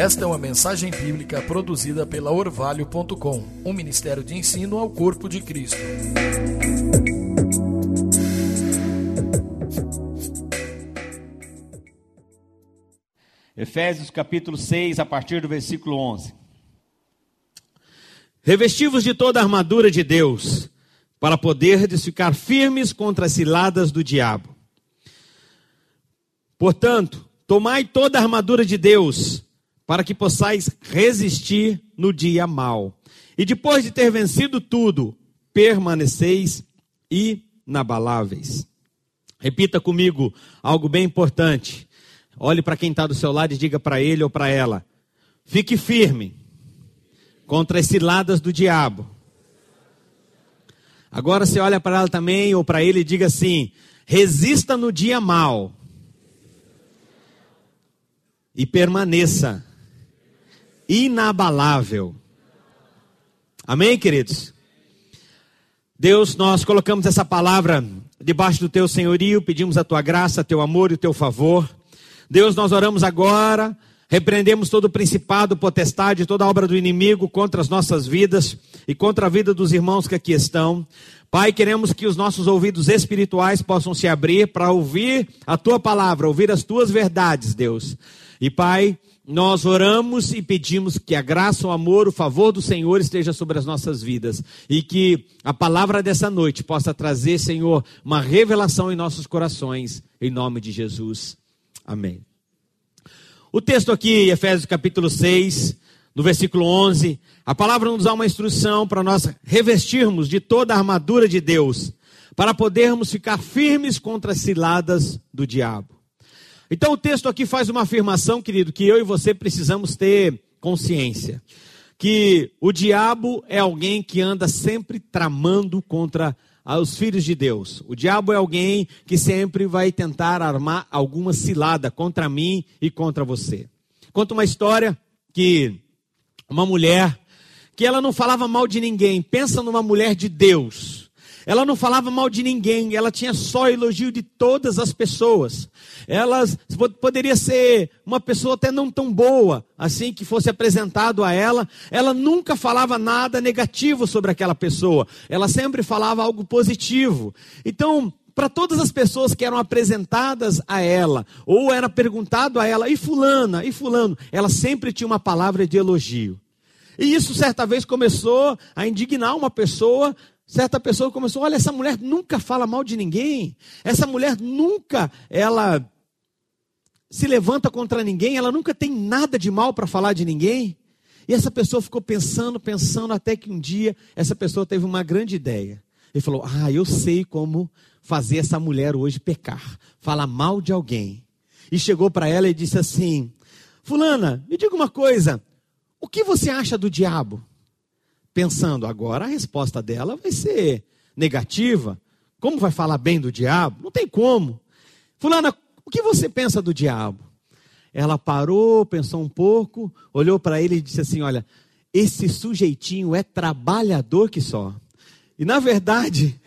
Esta é uma mensagem bíblica produzida pela Orvalho.com, um ministério de ensino ao corpo de Cristo. Efésios capítulo 6, a partir do versículo 11. Revesti-vos de toda a armadura de Deus, para poderdes ficar firmes contra as ciladas do diabo. Portanto, tomai toda a armadura de Deus, para que possais resistir no dia mau. E depois de ter vencido tudo, permaneceis inabaláveis. Repita comigo algo bem importante. Olhe para quem está do seu lado e diga para ele ou para ela: fique firme contra as ciladas do diabo. Agora você olha para ela também ou para ele e diga assim: resista no dia mau e permaneça inabalável. Amém, queridos? Deus, nós colocamos essa palavra debaixo do teu senhorio, pedimos a tua graça, teu amor e o teu favor. Deus, nós oramos agora, repreendemos todo o principado, potestade, toda a obra do inimigo contra as nossas vidas e contra a vida dos irmãos que aqui estão. Pai, queremos que os nossos ouvidos espirituais possam se abrir para ouvir a tua palavra, ouvir as tuas verdades, Deus. E Pai, nós oramos e pedimos que a graça, o amor, o favor do Senhor esteja sobre as nossas vidas. E que a palavra dessa noite possa trazer, Senhor, uma revelação em nossos corações, em nome de Jesus. Amém. O texto aqui, Efésios capítulo 6, no versículo 11, a palavra nos dá uma instrução para nós revestirmos de toda a armadura de Deus, para podermos ficar firmes contra as ciladas do diabo. Então o texto aqui faz uma afirmação, querido, que eu e você precisamos ter consciência. Que o diabo é alguém que anda sempre tramando contra os filhos de Deus. O diabo é alguém que sempre vai tentar armar alguma cilada contra mim e contra você. Conta uma história que uma mulher, que ela não falava mal de ninguém. Pensa numa mulher de Deus. Ela não falava mal de ninguém, ela tinha só elogio de todas as pessoas. Ela poderia ser uma pessoa até não tão boa, assim que fosse apresentado a ela. Ela nunca falava nada negativo sobre aquela pessoa. Ela sempre falava algo positivo. Então, para todas as pessoas que eram apresentadas a ela, ou era perguntado a ela, e fulana, e fulano, ela sempre tinha uma palavra de elogio. E isso certa vez começou a indignar uma pessoa. Certa pessoa começou: olha, essa mulher nunca fala mal de ninguém, essa mulher nunca, ela se levanta contra ninguém, ela nunca tem nada de mal para falar de ninguém. E essa pessoa ficou pensando, até que um dia, essa pessoa teve uma grande ideia. Ele falou: eu sei como fazer essa mulher hoje pecar, falar mal de alguém. E chegou para ela e disse assim: fulana, me diga uma coisa, o que você acha do diabo? Pensando, agora a resposta dela vai ser negativa. Como vai falar bem do diabo? Não tem como. Fulana, o que você pensa do diabo? Ela parou, pensou um pouco, olhou para ele e disse assim: olha, esse sujeitinho é trabalhador que só. E na verdade,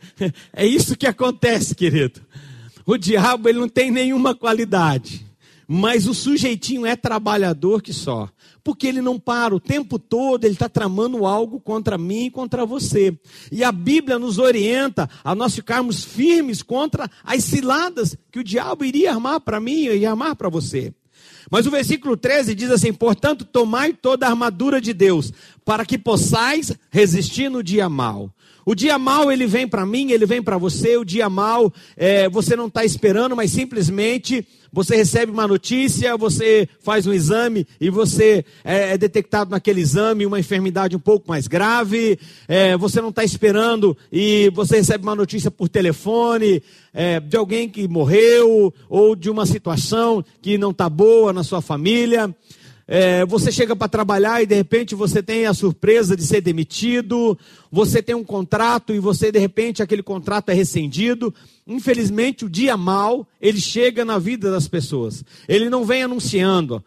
é isso que acontece, querido. O diabo, ele não tem nenhuma qualidade. Mas o sujeitinho é trabalhador que só. Porque ele não para, o tempo todo ele está tramando algo contra mim e contra você. E a Bíblia nos orienta a nós ficarmos firmes contra as ciladas que o diabo iria armar para mim e armar para você. Mas o versículo 13 diz assim: portanto, tomai toda a armadura de Deus, para que possais resistir no dia mau. O dia mau, ele vem para mim, ele vem para você. O dia mau, você não está esperando, mas simplesmente você recebe uma notícia, você faz um exame e você é detectado naquele exame uma enfermidade um pouco mais grave. Você não está esperando e você recebe uma notícia por telefone de alguém que morreu ou de uma situação que não está boa na sua família. Você chega para trabalhar e de repente você tem a surpresa de ser demitido. Você tem um contrato e você de repente aquele contrato é rescindido. Infelizmente o dia mau, ele chega na vida das pessoas. Ele não vem anunciando,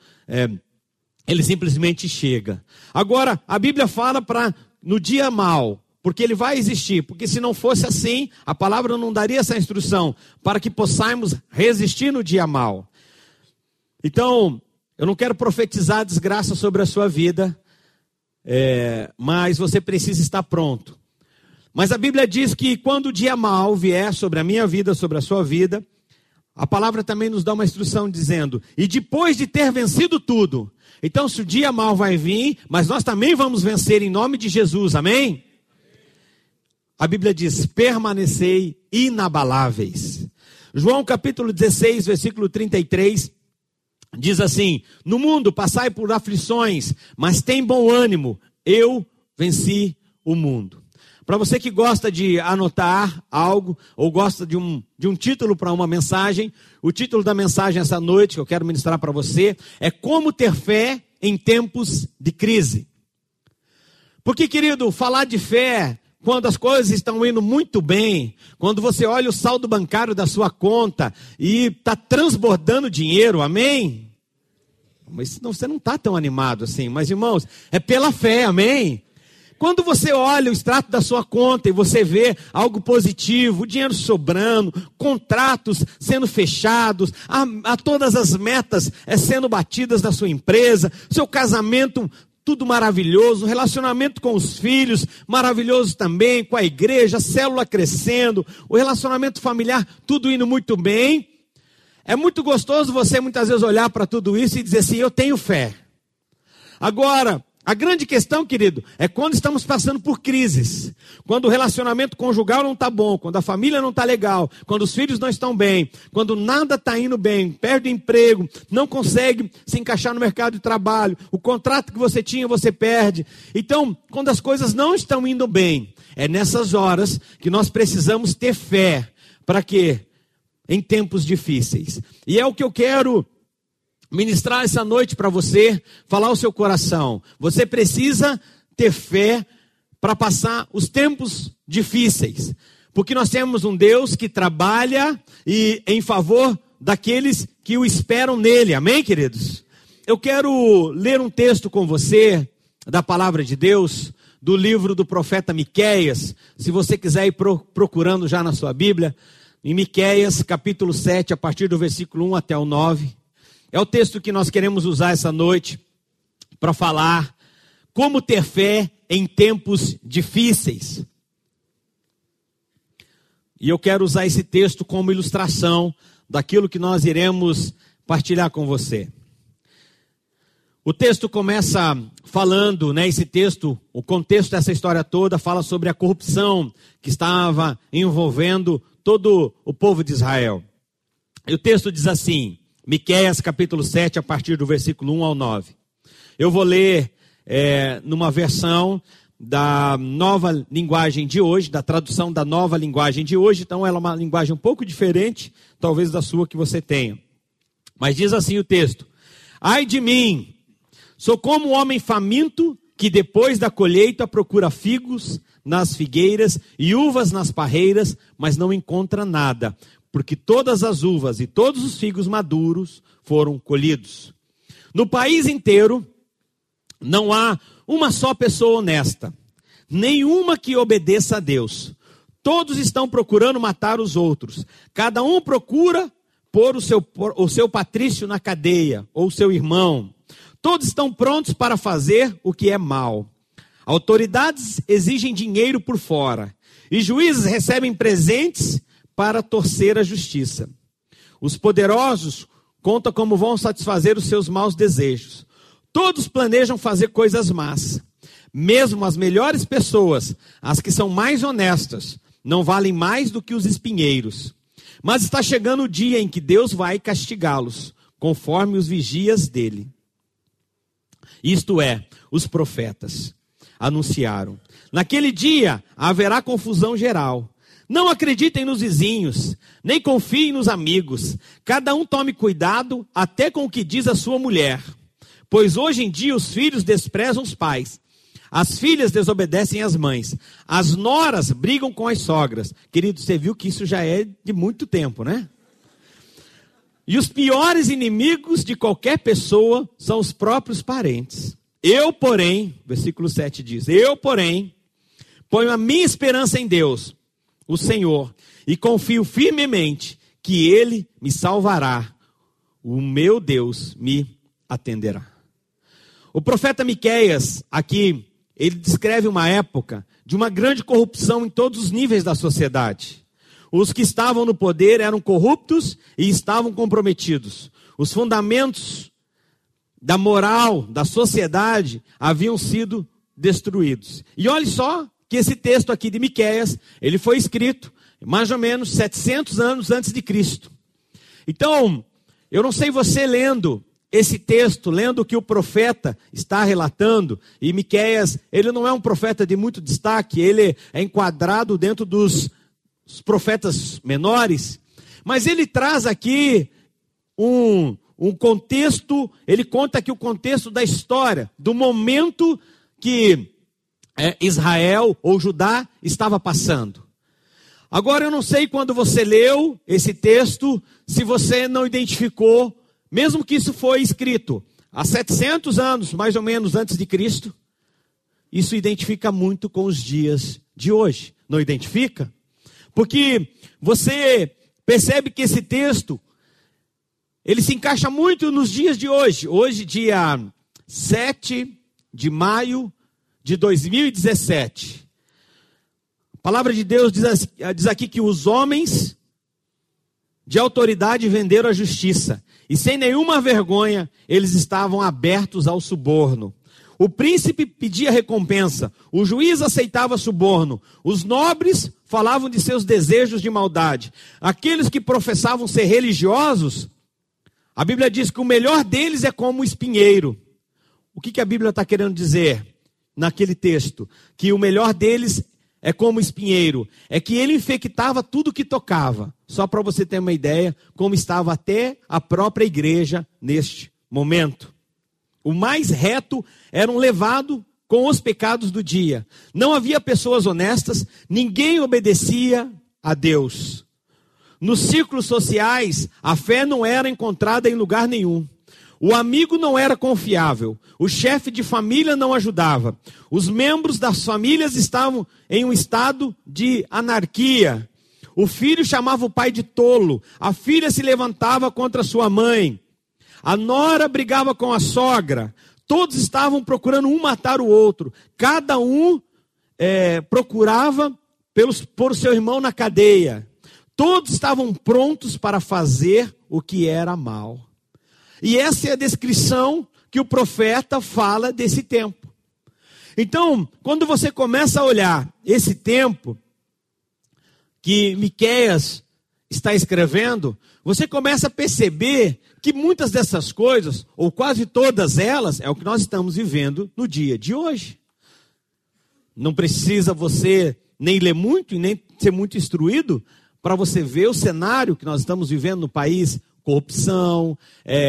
ele simplesmente chega. Agora a Bíblia fala para no dia mau, porque ele vai existir. Porque se não fosse assim, a palavra não daria essa instrução para que possamos resistir no dia mau. Então Eu não quero profetizar desgraça sobre a sua vida, mas você precisa estar pronto. Mas a Bíblia diz que quando o dia mau vier sobre a minha vida, sobre a sua vida, a palavra também nos dá uma instrução dizendo, e depois de ter vencido tudo, então se o dia mau vai vir, mas nós também vamos vencer em nome de Jesus, amém? A Bíblia diz, permanecei inabaláveis. João capítulo 16, versículo 33, diz assim, no mundo passai por aflições, mas tem bom ânimo, eu venci o mundo. Para você que gosta de anotar algo, ou gosta de um título para uma mensagem, o título da mensagem essa noite, que eu quero ministrar para você, é Como Ter Fé em Tempos de Crise. Porque, querido, falar de fé, quando as coisas estão indo muito bem, quando você olha o saldo bancário da sua conta e está transbordando dinheiro, amém? Mas você não está tão animado assim, mas irmãos, é pela fé, amém? Quando você olha o extrato da sua conta e você vê algo positivo, o dinheiro sobrando, contratos sendo fechados, a todas as metas sendo batidas da sua empresa, seu casamento tudo maravilhoso, relacionamento com os filhos maravilhoso também, com a igreja, a célula crescendo, o relacionamento familiar tudo indo muito bem. É muito gostoso você muitas vezes olhar para tudo isso e dizer assim, eu tenho fé. Agora, a grande questão, querido, é quando estamos passando por crises, quando o relacionamento conjugal não está bom, quando a família não está legal, quando os filhos não estão bem, quando nada está indo bem, perde o emprego, não consegue se encaixar no mercado de trabalho, o contrato que você tinha você perde. Então, quando as coisas não estão indo bem, é nessas horas que nós precisamos ter fé. Para quê? Em tempos difíceis. E é o que eu quero ministrar essa noite para você, falar ao seu coração. Você precisa ter fé para passar os tempos difíceis. Porque nós temos um Deus que trabalha em favor daqueles que o esperam nele. Amém, queridos? Eu quero ler um texto com você da palavra de Deus, do livro do profeta Miqueias. Se você quiser ir procurando já na sua Bíblia, em Miqueias capítulo 7, a partir do versículo 1 até o 9. É o texto que nós queremos usar essa noite para falar como ter fé em tempos difíceis. E eu quero usar esse texto como ilustração daquilo que nós iremos partilhar com você. O texto começa falando, esse texto, o contexto dessa história toda fala sobre a corrupção que estava envolvendo todo o povo de Israel. E o texto diz assim, Miqueias capítulo 7, a partir do versículo 1 ao 9. Eu vou ler numa versão da nova linguagem de hoje, da tradução da nova linguagem de hoje, então ela é uma linguagem um pouco diferente, talvez da sua que você tenha. Mas diz assim o texto, ai de mim, sou como um homem faminto que depois da colheita procura figos nas figueiras e uvas nas parreiras, mas não encontra nada. Porque todas as uvas e todos os figos maduros foram colhidos. No país inteiro, não há uma só pessoa honesta, nenhuma que obedeça a Deus. Todos estão procurando matar os outros. Cada um procura pôr o seu patrício na cadeia, ou o seu irmão. Todos estão prontos para fazer o que é mal. Autoridades exigem dinheiro por fora, e juízes recebem presentes para torcer a justiça. Os poderosos contam como vão satisfazer os seus maus desejos. Todos planejam fazer coisas más. Mesmo as melhores pessoas, as que são mais honestas, não valem mais do que os espinheiros. Mas está chegando o dia em que Deus vai castigá-los, conforme os vigias dele. Isto é, os profetas anunciaram. Naquele dia haverá confusão geral. Não acreditem nos vizinhos, nem confiem nos amigos. Cada um tome cuidado até com o que diz a sua mulher. Pois hoje em dia os filhos desprezam os pais. As filhas desobedecem às mães. As noras brigam com as sogras. Querido, você viu que isso já é de muito tempo, né? E os piores inimigos de qualquer pessoa são os próprios parentes. Eu, porém, versículo 7 diz, eu, porém, ponho a minha esperança em Deus, o Senhor, e confio firmemente que Ele me salvará. O meu Deus me atenderá. O profeta Miqueias, aqui, ele descreve uma época de uma grande corrupção em todos os níveis da sociedade. Os que estavam no poder eram corruptos e estavam comprometidos. Os fundamentos da moral, da sociedade, haviam sido destruídos. E olhe só que esse texto aqui de Miqueias, ele foi escrito mais ou menos 700 anos antes de Cristo. Então, eu não sei você lendo esse texto, lendo o que o profeta está relatando, e Miqueias, ele não é um profeta de muito destaque, ele é enquadrado dentro dos profetas menores, mas ele traz aqui um contexto, ele conta aqui o contexto da história, do momento que Israel ou Judá estava passando. Agora eu não sei quando você leu esse texto, se você não identificou, mesmo que isso foi escrito há 700 anos, mais ou menos, antes de Cristo, isso identifica muito com os dias de hoje. Não identifica? Porque você percebe que esse texto, ele se encaixa muito nos dias de hoje. Hoje, dia 7 de maio de 2017. A palavra de Deus diz aqui que os homens de autoridade venderam a justiça. E sem nenhuma vergonha, eles estavam abertos ao suborno. O príncipe pedia recompensa, o juiz aceitava suborno, os nobres falavam de seus desejos de maldade. Aqueles que professavam ser religiosos, a Bíblia diz que o melhor deles é como o espinheiro. O que a Bíblia está querendo dizer naquele texto? Que o melhor deles é como o espinheiro, é que ele infectava tudo que tocava. Só para você ter uma ideia, como estava até a própria igreja neste momento. O mais reto era um levado com os pecados do dia. Não havia pessoas honestas, ninguém obedecia a Deus. Nos círculos sociais, a fé não era encontrada em lugar nenhum. O amigo não era confiável, o chefe de família não ajudava, os membros das famílias estavam em um estado de anarquia. O filho chamava o pai de tolo, a filha se levantava contra sua mãe, a nora brigava com a sogra, todos estavam procurando um matar o outro, cada um procurava pôr o seu irmão na cadeia, todos estavam prontos para fazer o que era mal. E essa é a descrição que o profeta fala desse tempo. Então, quando você começa a olhar esse tempo que Miqueias está escrevendo, você começa a perceber que muitas dessas coisas, ou quase todas elas, é o que nós estamos vivendo no dia de hoje. Não precisa você nem ler muito e nem ser muito instruído para você ver o cenário que nós estamos vivendo no país. Corrupção,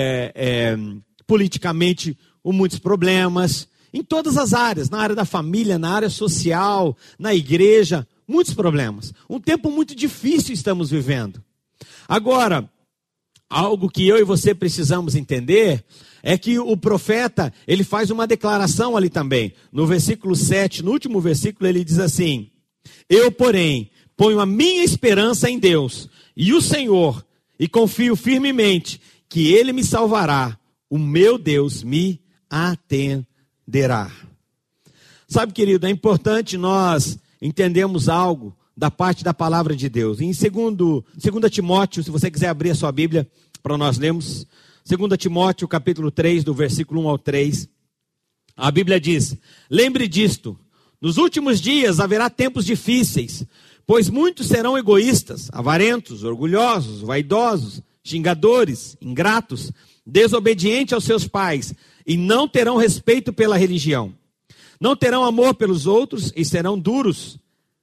politicamente muitos problemas, em todas as áreas, na área da família, na área social, na igreja, muitos problemas. Um tempo muito difícil estamos vivendo. Agora, algo que eu e você precisamos entender é que o profeta, ele faz uma declaração ali também. No versículo 7, no último versículo, ele diz assim: eu, porém, ponho a minha esperança em Deus e o Senhor, e confio firmemente que Ele me salvará, o meu Deus me atenderá. Sabe, querido, é importante nós entendermos algo da parte da palavra de Deus. Em 2 Timóteo, se você quiser abrir a sua Bíblia para nós lermos, 2 Timóteo capítulo 3, do versículo 1 ao 3, a Bíblia diz: lembre disto, nos últimos dias haverá tempos difíceis, pois muitos serão egoístas, avarentos, orgulhosos, vaidosos, xingadores, ingratos, desobedientes aos seus pais, e não terão respeito pela religião. Não terão amor pelos outros e serão duros,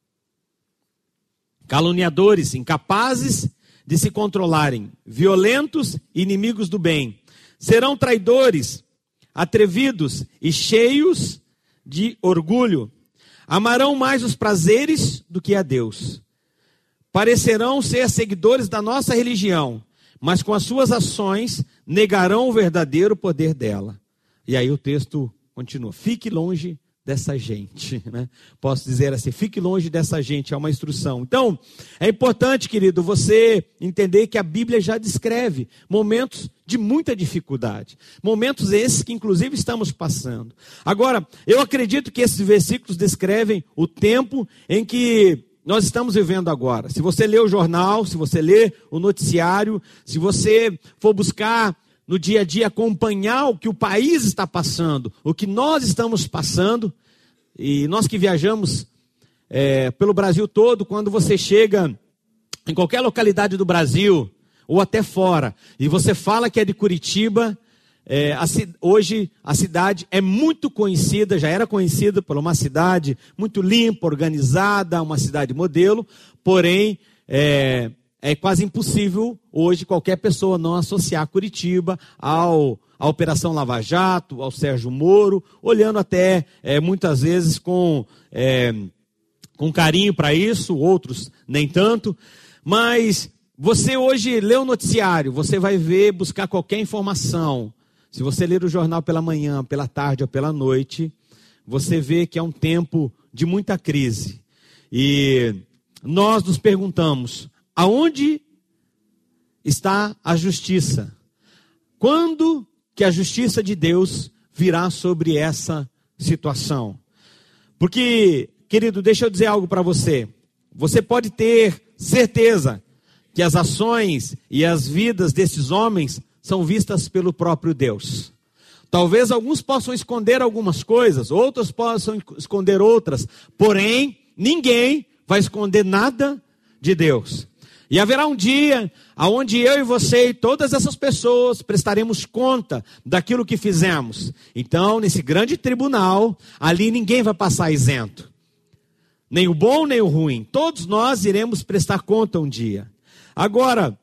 caluniadores, incapazes de se controlarem, violentos e inimigos do bem. Serão traidores, atrevidos e cheios de orgulho. Amarão mais os prazeres do que a Deus. Parecerão ser seguidores da nossa religião, mas com as suas ações negarão o verdadeiro poder dela. E aí o texto continua: fique longe dessa gente, né? Posso dizer assim, fique longe dessa gente, é uma instrução. Então, é importante, querido, você entender que a Bíblia já descreve momentos de muita dificuldade, momentos esses que inclusive estamos passando. Agora, eu acredito que esses versículos descrevem o tempo em que nós estamos vivendo agora. Se você lê o jornal, se você lê o noticiário, se você for buscar no dia a dia acompanhar o que o país está passando, o que nós estamos passando, e nós que viajamos pelo Brasil todo, quando você chega em qualquer localidade do Brasil, ou até fora, e você fala que é de Curitiba, hoje a cidade é muito conhecida, já era conhecida por uma cidade muito limpa, organizada, uma cidade modelo, porém é quase impossível hoje qualquer pessoa não associar Curitiba à Operação Lava Jato, ao Sérgio Moro, olhando até muitas vezes com carinho para isso, outros nem tanto, mas você hoje lê o noticiário, você vai buscar qualquer informação. Se você ler o jornal pela manhã, pela tarde ou pela noite, você vê que é um tempo de muita crise. E nós nos perguntamos, aonde está a justiça? Quando que a justiça de Deus virá sobre essa situação? Porque, querido, deixa eu dizer algo para você. Você pode ter certeza que as ações e as vidas desses homens são vistas pelo próprio Deus. Talvez alguns possam esconder algumas coisas, outros possam esconder outras, porém, ninguém vai esconder nada de Deus. E haverá um dia onde eu e você e todas essas pessoas prestaremos conta daquilo que fizemos. Então, nesse grande tribunal, ali ninguém vai passar isento. Nem o bom, nem o ruim. Todos nós iremos prestar conta um dia. Agora,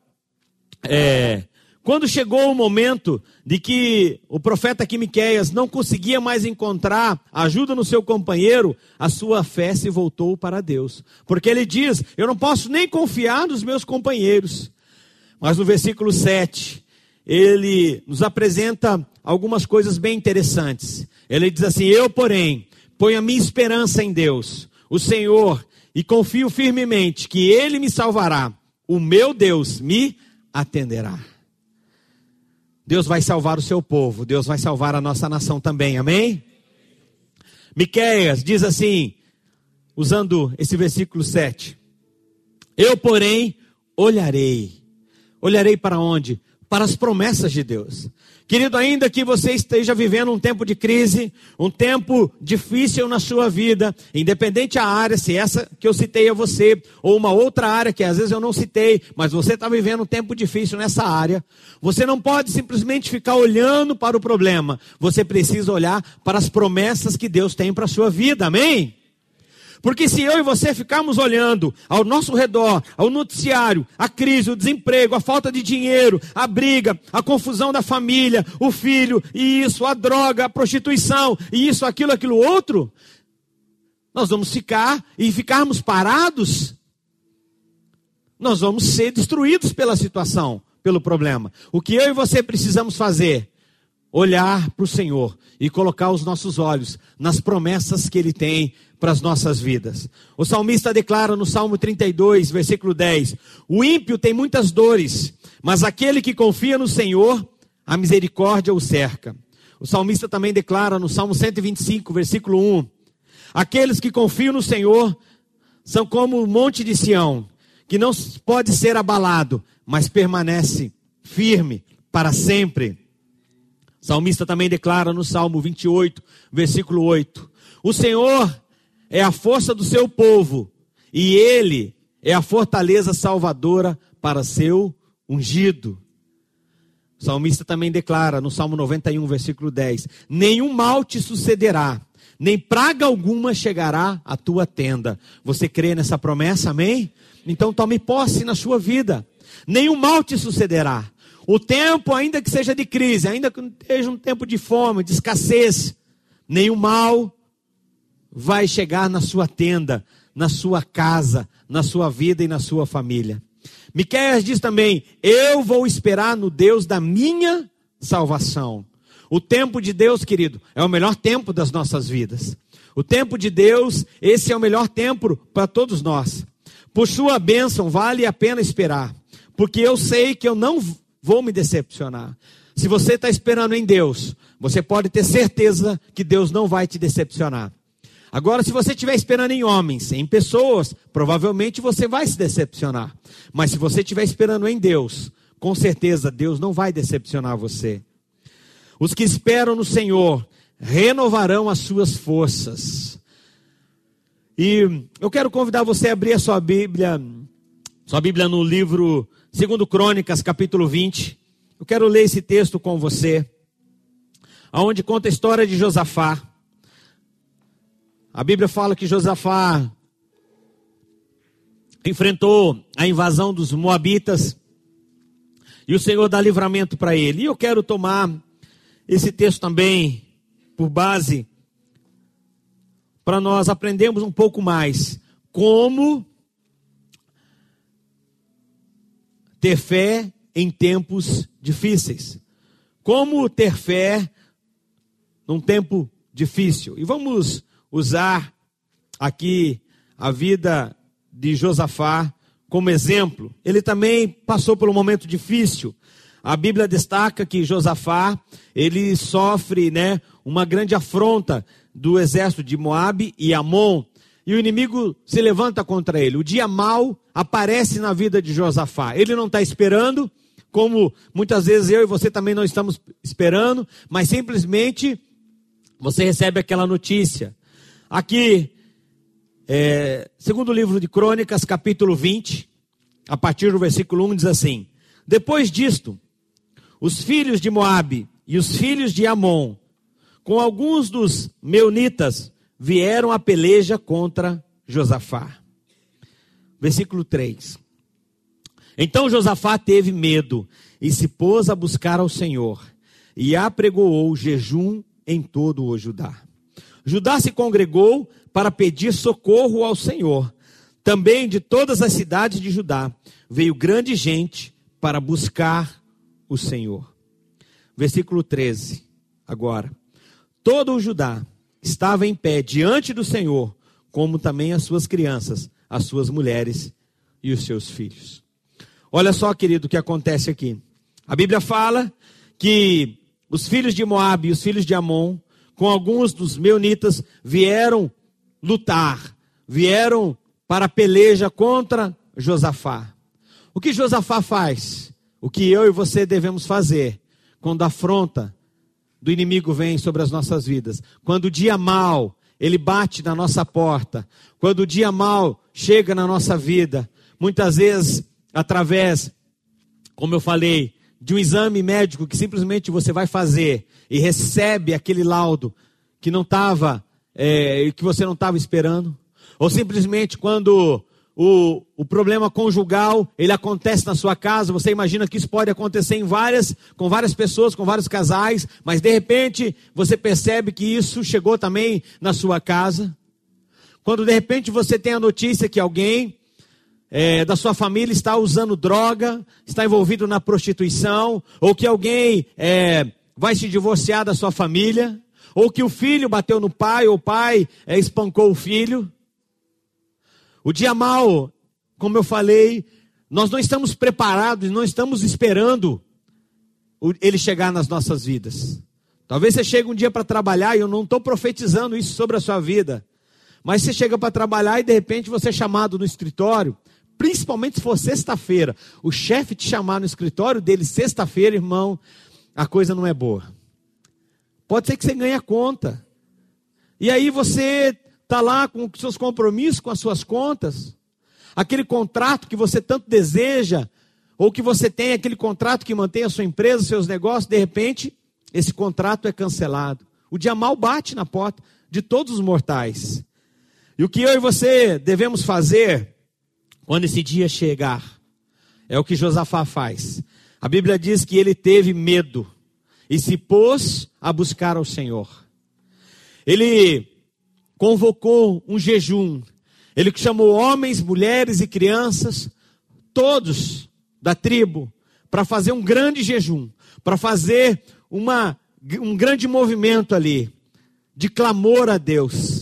quando chegou o momento de que o profeta aqui Miqueias não conseguia mais encontrar ajuda no seu companheiro, a sua fé se voltou para Deus. Porque ele diz, eu não posso nem confiar nos meus companheiros. Mas no versículo 7, ele nos apresenta algumas coisas bem interessantes. Ele diz assim, eu, porém, ponho a minha esperança em Deus, o Senhor, e confio firmemente que Ele me salvará. O meu Deus me atenderá. Deus vai salvar o seu povo, Deus vai salvar a nossa nação também, amém? Miqueias diz assim, usando esse versículo 7, eu, porém, olharei para onde? Para as promessas de Deus. Querido, ainda que você esteja vivendo um tempo de crise, um tempo difícil na sua vida, independente a área, se essa que eu citei a você, ou uma outra área que às vezes eu não citei, mas você está vivendo um tempo difícil nessa área, você não pode simplesmente ficar olhando para o problema, você precisa olhar para as promessas que Deus tem para a sua vida, amém? Porque se eu e você ficarmos olhando ao nosso redor, ao noticiário, a crise, o desemprego, a falta de dinheiro, a briga, a confusão da família, o filho, e isso, a droga, a prostituição, e isso, aquilo outro, nós vamos ficarmos parados, nós vamos ser destruídos pela situação, pelo problema. O que eu e você precisamos fazer? Olhar para o Senhor e colocar os nossos olhos nas promessas que Ele tem para as nossas vidas. O salmista declara no Salmo 32, versículo 10, o ímpio tem muitas dores, mas aquele que confia no Senhor, a misericórdia o cerca. O salmista também declara no Salmo 125, versículo 1, aqueles que confiam no Senhor são como o monte de Sião, que não pode ser abalado, mas permanece firme para sempre. O salmista também declara no Salmo 28, versículo 8, o Senhor é a força do seu povo, e Ele é a fortaleza salvadora para seu ungido. O salmista também declara no Salmo 91, versículo 10, nenhum mal te sucederá, nem praga alguma chegará à tua tenda. Você crê nessa promessa, amém? Então tome posse na sua vida, nenhum mal te sucederá. O tempo, ainda que seja de crise, ainda que seja um tempo de fome, de escassez, nenhum mal vai chegar na sua tenda, na sua casa, na sua vida e na sua família. Miqueias diz também, eu vou esperar no Deus da minha salvação. O tempo de Deus, querido, é o melhor tempo das nossas vidas. O tempo de Deus, esse é o melhor tempo para todos nós. Por sua bênção vale a pena esperar, porque eu sei que eu não vou me decepcionar. Se você está esperando em Deus, você pode ter certeza que Deus não vai te decepcionar. Agora, se você estiver esperando em homens, em pessoas, provavelmente você vai se decepcionar. Mas se você estiver esperando em Deus, com certeza Deus não vai decepcionar você. Os que esperam no Senhor renovarão as suas forças. E eu quero convidar você a abrir a sua Bíblia no livro 2 Crônicas, capítulo 20. Eu quero ler esse texto com você, onde conta a história de Josafá. A Bíblia fala que Josafá enfrentou a invasão dos moabitas e o Senhor dá livramento para ele. E eu quero tomar esse texto também por base para nós aprendermos um pouco mais como ter fé em tempos difíceis. Como ter fé num tempo difícil. E vamos usar aqui a vida de Josafá como exemplo. Ele também passou por um momento difícil. A Bíblia destaca que Josafá, ele sofre, uma grande afronta do exército de Moabe e Amon. E o inimigo se levanta contra ele. O dia mau aparece na vida de Josafá. Ele não está esperando, como muitas vezes eu e você também não estamos esperando, mas simplesmente você recebe aquela notícia. Aqui, segundo livro de Crônicas, capítulo 20, a partir do versículo 1, diz assim: depois disto, os filhos de Moabe e os filhos de Amon, com alguns dos meunitas, vieram à peleja contra Josafá. Versículo 3. Então Josafá teve medo e se pôs a buscar ao Senhor e apregoou jejum em todo o Judá. Judá se congregou para pedir socorro ao Senhor. Também de todas as cidades de Judá veio grande gente para buscar o Senhor. Versículo 13. Agora, todo o Judá estava em pé diante do Senhor, como também as suas crianças, as suas mulheres e os seus filhos. Olha só, querido, o que acontece aqui. A Bíblia fala que os filhos de Moabe e os filhos de Amon, com alguns dos meunitas, vieram lutar, vieram para a peleja contra Josafá. O que Josafá faz? O que eu e você devemos fazer quando a afronta do inimigo vem sobre as nossas vidas? Quando o dia mau, ele bate na nossa porta, quando o dia mau chega na nossa vida, muitas vezes através, como eu falei, de um exame médico que simplesmente você vai fazer e recebe aquele laudo que não estava, que você não estava esperando, ou simplesmente quando o problema conjugal, ele acontece na sua casa, você imagina que isso pode acontecer com várias pessoas, com vários casais, mas de repente você percebe que isso chegou também na sua casa. Quando de repente você tem a notícia que alguém da sua família está usando droga, está envolvido na prostituição, ou que alguém vai se divorciar da sua família, ou que o filho bateu no pai, ou o pai espancou o filho. O dia mau, como eu falei, nós não estamos preparados, não estamos esperando ele chegar nas nossas vidas. Talvez você chegue um dia para trabalhar, e eu não estou profetizando isso sobre a sua vida, mas você chega para trabalhar e de repente você é chamado no escritório, principalmente se for sexta-feira, o chefe te chamar no escritório dele sexta-feira, irmão, a coisa não é boa. Pode ser que você ganhe a conta. E aí você está lá com os seus compromissos, com as suas contas, aquele contrato que você tanto deseja, ou que você tem aquele contrato que mantém a sua empresa, seus negócios, de repente, esse contrato é cancelado. O dia mau bate na porta de todos os mortais. E o que eu e você devemos fazer quando esse dia chegar, é o que Josafá faz. A Bíblia diz que ele teve medo e se pôs a buscar ao Senhor. Ele convocou um jejum. Ele chamou homens, mulheres e crianças, todos da tribo, para fazer um grande jejum, para fazer um grande movimento ali, de clamor a Deus.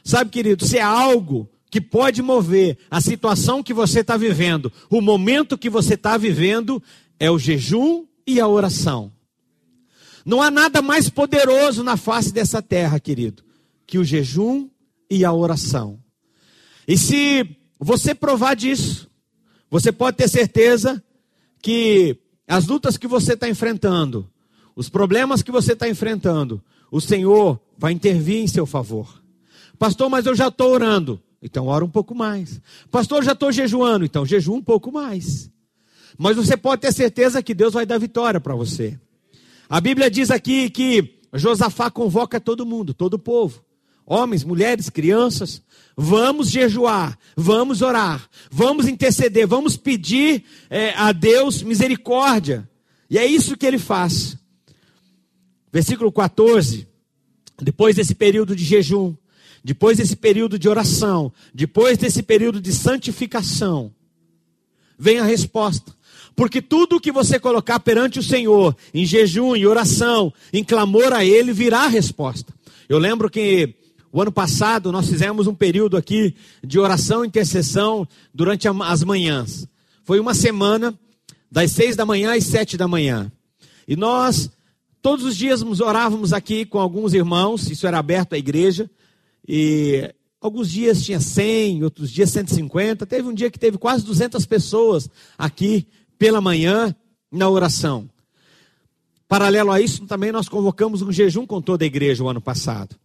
Sabe, querido, se é algo que pode mover a situação que você está vivendo, o momento que você está vivendo, é o jejum e a oração. Não há nada mais poderoso na face dessa terra, querido, que o jejum e a oração. E se você provar disso, você pode ter certeza que as lutas que você está enfrentando, os problemas que você está enfrentando, o Senhor vai intervir em seu favor. Pastor, mas eu já estou orando. Então ora um pouco mais. Pastor, já estou jejuando. Então jejua um pouco mais. Mas você pode ter certeza que Deus vai dar vitória para você. A Bíblia diz aqui que Josafá convoca todo mundo, todo o povo. Homens, mulheres, crianças. Vamos jejuar, vamos orar, vamos interceder, vamos pedir a Deus misericórdia. E é isso que ele faz. Versículo 14. Depois desse período de jejum, depois desse período de oração, depois desse período de santificação, vem a resposta. Porque tudo que você colocar perante o Senhor, em jejum, em oração, em clamor a Ele, virá a resposta. Eu lembro que o ano passado nós fizemos um período aqui de oração e intercessão durante as manhãs. Foi uma semana, das 6 da manhã às 7 da manhã. E nós, todos os dias, orávamos aqui com alguns irmãos, isso era aberto à igreja. E alguns dias tinha 100, outros dias 150. Teve um dia que teve quase 200 pessoas aqui pela manhã na oração. Paralelo a isso, também nós convocamos um jejum com toda a igreja o ano passado.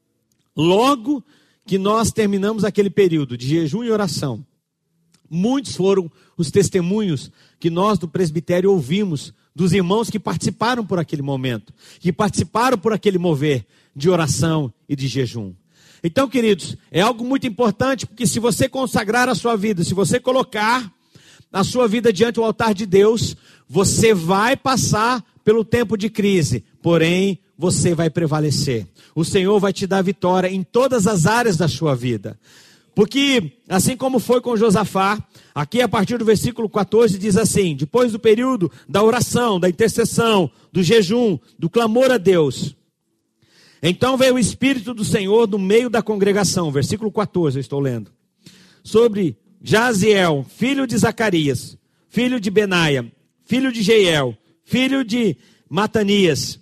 Logo que nós terminamos aquele período de jejum e oração, muitos foram os testemunhos que nós do presbitério ouvimos dos irmãos que participaram por aquele momento, que participaram por aquele mover de oração e de jejum. Então, queridos, é algo muito importante, porque se você consagrar a sua vida, se você colocar a sua vida diante do altar de Deus, você vai passar pelo tempo de crise, porém, você vai prevalecer. O Senhor vai te dar vitória em todas as áreas da sua vida. Porque, assim como foi com Josafá, aqui a partir do versículo 14 diz assim: depois do período da oração, da intercessão, do jejum, do clamor a Deus, então veio o Espírito do Senhor no meio da congregação, versículo 14, eu estou lendo, sobre Jaziel, filho de Zacarias, filho de Benaia, filho de Jeiel, filho de Matanias,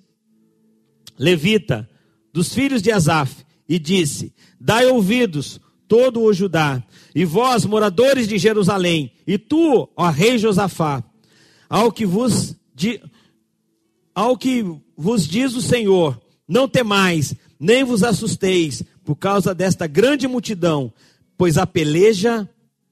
levita, dos filhos de Asaf, e disse: dai ouvidos, todo o Judá, e vós, moradores de Jerusalém, e tu, ó rei Josafá, ao que vos diz o Senhor, não temais, nem vos assusteis, por causa desta grande multidão, pois a peleja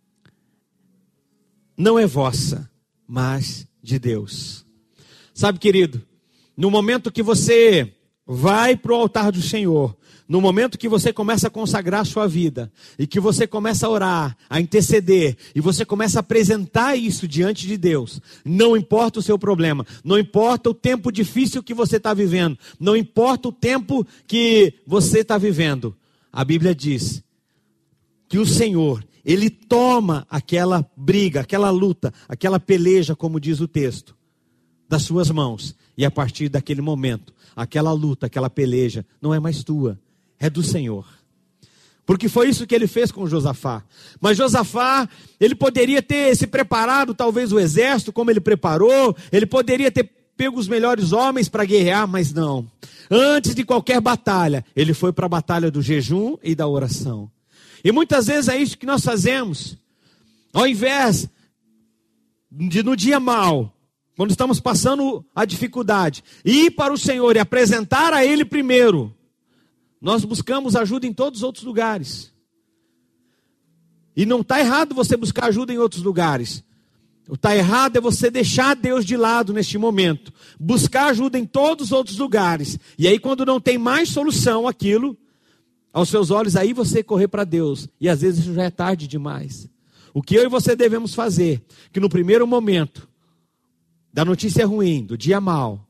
não é vossa, mas de Deus. Sabe, querido, no momento que você vai para o altar do Senhor, no momento que você começa a consagrar a sua vida, e que você começa a orar, a interceder, e você começa a apresentar isso diante de Deus, não importa o seu problema, não importa o tempo difícil que você está vivendo, não importa o tempo que você está vivendo, a Bíblia diz que o Senhor, Ele toma aquela briga, aquela luta, aquela peleja, como diz o texto, das suas mãos, e a partir daquele momento, aquela luta, aquela peleja, não é mais tua, é do Senhor. Porque foi isso que ele fez com Josafá. Mas Josafá, ele poderia ter se preparado, talvez o exército, como ele preparou, ele poderia ter pego os melhores homens para guerrear, mas não. Antes de qualquer batalha, ele foi para a batalha do jejum e da oração. E muitas vezes é isso que nós fazemos. Ao invés de no dia mau, quando estamos passando a dificuldade, ir para o Senhor e apresentar a Ele primeiro, nós buscamos ajuda em todos os outros lugares. E não está errado você buscar ajuda em outros lugares. O que está errado é você deixar Deus de lado neste momento. Buscar ajuda em todos os outros lugares. E aí quando não tem mais solução aquilo, aos seus olhos, aí você correr para Deus. E às vezes isso já é tarde demais. O que eu e você devemos fazer, que no primeiro momento da notícia ruim, do dia mau,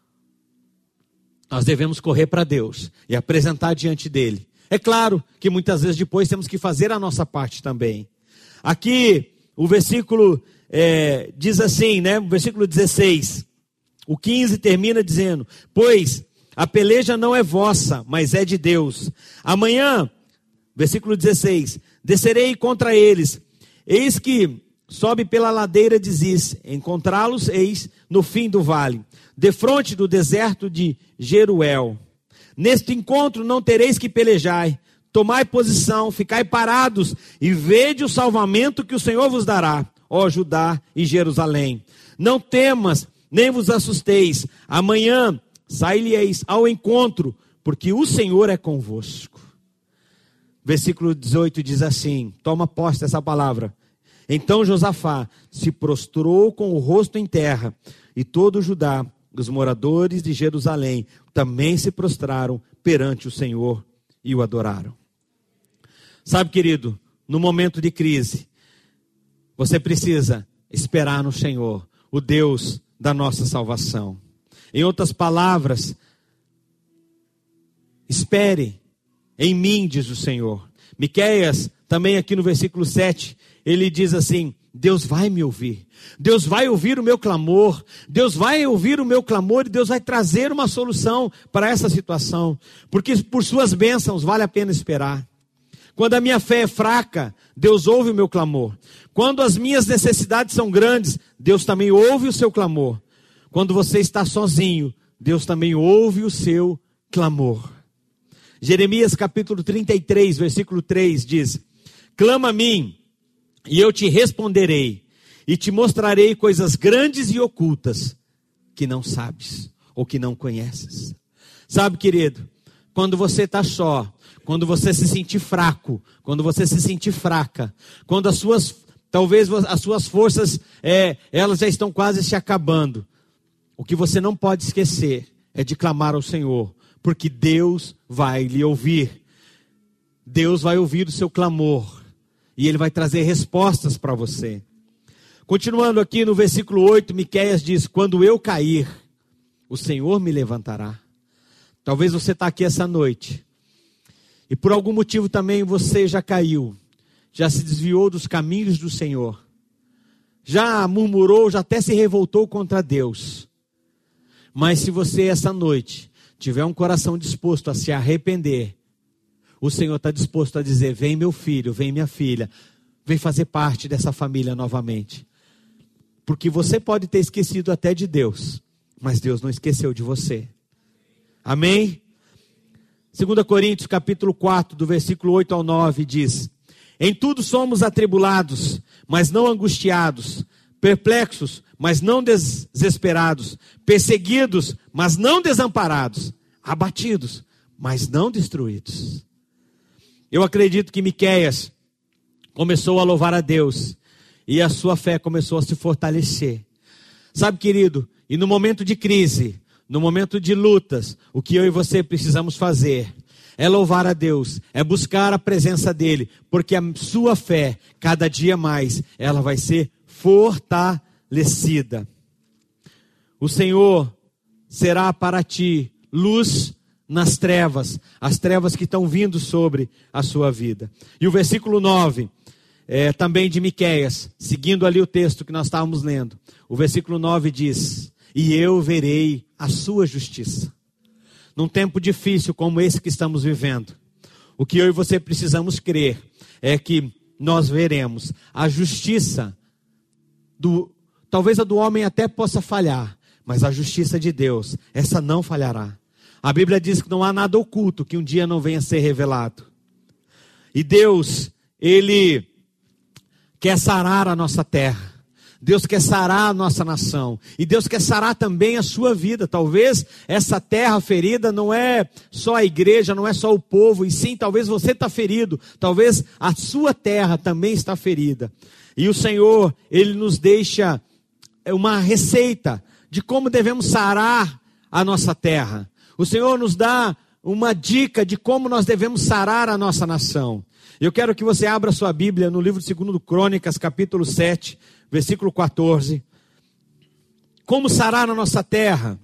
nós devemos correr para Deus e apresentar diante dele. É claro que muitas vezes depois temos que fazer a nossa parte também. Aqui o versículo diz assim, né? O versículo 16, o 15 termina dizendo: pois a peleja não é vossa, mas é de Deus. Amanhã Versículo 16: descerei contra eles, eis que sobe pela ladeira de Ziz, encontrá-los eis no fim do vale, defronte do deserto de Jeruel. Neste encontro não tereis que pelejar, tomai posição, ficai parados, e vede o salvamento que o Senhor vos dará, ó Judá e Jerusalém. Não temas, nem vos assusteis, amanhã saí-lhes ao encontro, porque o Senhor é convosco. Versículo 18 diz assim, toma posse dessa palavra. Então Josafá se prostrou com o rosto em terra, e todo o Judá, os moradores de Jerusalém, também se prostraram perante o Senhor e o adoraram. Sabe, querido, no momento de crise, você precisa esperar no Senhor, o Deus da nossa salvação. Em outras palavras, espere em mim, diz o Senhor. Miqueias, também aqui no versículo 7, ele diz assim, Deus vai me ouvir. Deus vai ouvir o meu clamor. Deus vai ouvir o meu clamor e Deus vai trazer uma solução para essa situação. Porque por suas bênçãos vale a pena esperar. Quando a minha fé é fraca, Deus ouve o meu clamor. Quando as minhas necessidades são grandes, Deus também ouve o seu clamor. Quando você está sozinho, Deus também ouve o seu clamor. Jeremias capítulo 33, versículo 3 diz, clama a mim e eu te responderei e te mostrarei coisas grandes e ocultas que não sabes ou que não conheces. Sabe, querido, quando você está só, quando você se sentir fraco, quando você se sentir fraca, quando talvez as suas forças, elas já estão quase se acabando, o que você não pode esquecer é de clamar ao Senhor, porque Deus vai lhe ouvir. Deus vai ouvir o seu clamor e Ele vai trazer respostas para você. Continuando aqui no versículo 8, Miqueias diz, quando eu cair, o Senhor me levantará. Talvez você está aqui essa noite e por algum motivo também você já caiu, já se desviou dos caminhos do Senhor, já murmurou, já até se revoltou contra Deus. Mas se você essa noite tiver um coração disposto a se arrepender, o Senhor está disposto a dizer, vem meu filho, vem minha filha, vem fazer parte dessa família novamente. Porque você pode ter esquecido até de Deus, mas Deus não esqueceu de você. Amém? 2 Coríntios capítulo 4, do versículo 8 ao 9 diz, em tudo somos atribulados, mas não angustiados, perplexos, mas não desesperados, perseguidos, mas não desamparados, abatidos, mas não destruídos. Eu acredito que Miqueias começou a louvar a Deus e a sua fé começou a se fortalecer. Sabe, querido, e no momento de crise, no momento de lutas, o que eu e você precisamos fazer é louvar a Deus, é buscar a presença dEle, porque a sua fé, cada dia mais, ela vai ser fortalecida. O Senhor será para ti luz nas trevas, as trevas que estão vindo sobre a sua vida. E o versículo 9, também de Miqueias, seguindo ali o texto que nós estávamos lendo, o versículo 9 diz, e eu verei a sua justiça. Num tempo difícil como esse que estamos vivendo, o que eu e você precisamos crer é que nós veremos a justiça talvez a do homem até possa falhar, mas a justiça de Deus, essa não falhará. A Bíblia diz que não há nada oculto que um dia não venha a ser revelado. E Deus, Ele quer sarar a nossa terra. Deus quer sarar a nossa nação. E Deus quer sarar também a sua vida. Talvez essa terra ferida não é só a igreja, não é só o povo. E sim, talvez você está ferido. Talvez a sua terra também está ferida. E o Senhor, Ele nos deixa uma receita de como devemos sarar a nossa terra. O Senhor nos dá uma dica de como nós devemos sarar a nossa nação. Eu quero que você abra sua Bíblia no livro de 2 Crônicas, capítulo 7, versículo 14. Como sarar a nossa terra?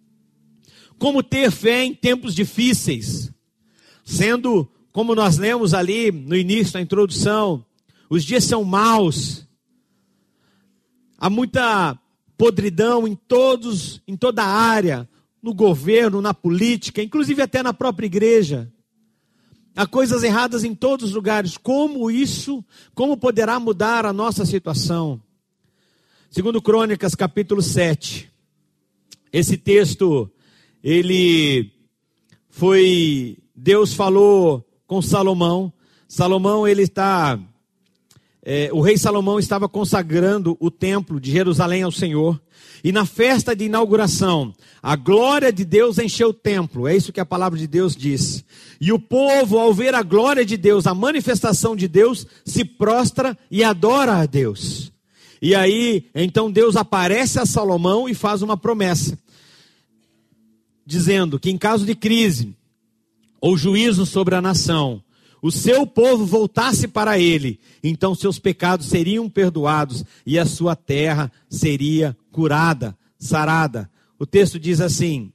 Como ter fé em tempos difíceis? Sendo, como nós lemos ali no início da introdução, os dias são maus. Há muita podridão em toda a área, no governo, na política, inclusive até na própria igreja. há coisas erradas em todos os lugares. Como poderá mudar a nossa situação? Segundo Crônicas, capítulo 7. Esse texto, Deus falou com Salomão. O rei Salomão estava consagrando o templo de Jerusalém ao Senhor. E na festa de inauguração, a glória de Deus encheu o templo. É isso que a palavra de Deus diz. E o povo, ao ver a glória de Deus, a manifestação de Deus, se prostra e adora a Deus. E aí, então Deus aparece a Salomão e faz uma promessa, dizendo que em caso de crise ou juízo sobre a nação, o seu povo voltasse para ele, então seus pecados seriam perdoados e a sua terra seria curada, sarada. O texto diz assim: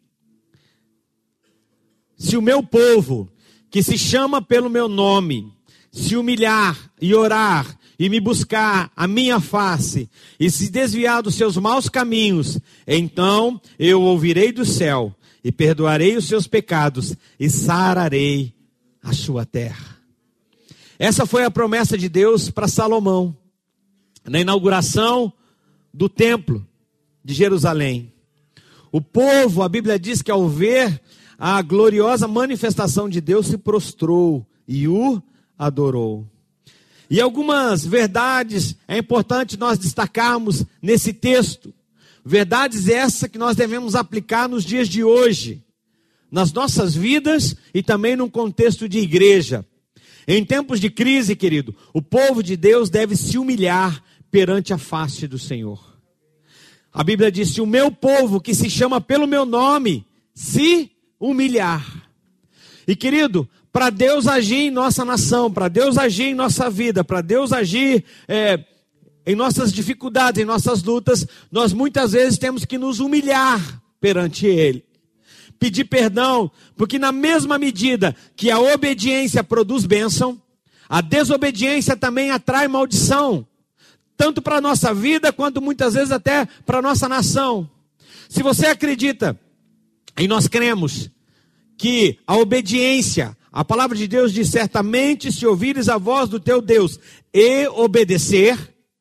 se o meu povo, que se chama pelo meu nome, se humilhar e orar e me buscar a minha face e se desviar dos seus maus caminhos, então eu ouvirei do céu e perdoarei os seus pecados e sararei a sua terra. Essa foi a promessa de Deus para Salomão, na inauguração do templo de Jerusalém. O povo, a Bíblia diz que ao ver a gloriosa manifestação de Deus, se prostrou e o adorou. E algumas verdades é importante nós destacarmos nesse texto. Verdades essas que nós devemos aplicar nos dias de hoje, nas nossas vidas e também num contexto de igreja. Em tempos de crise, querido, o povo de Deus deve se humilhar perante a face do Senhor. A Bíblia diz: se o meu povo, que se chama pelo meu nome, se humilhar. E querido, para Deus agir em nossa nação, para Deus agir em nossa vida, para Deus agir em nossas dificuldades, em nossas lutas, nós muitas vezes temos que nos humilhar perante Ele. Pedir perdão, porque na mesma medida que a obediência produz bênção, a desobediência também atrai maldição, tanto para a nossa vida, quanto muitas vezes até para a nossa nação. Se você acredita, e nós cremos, que a obediência, a palavra de Deus diz: certamente se ouvires a voz do teu Deus e obedecer,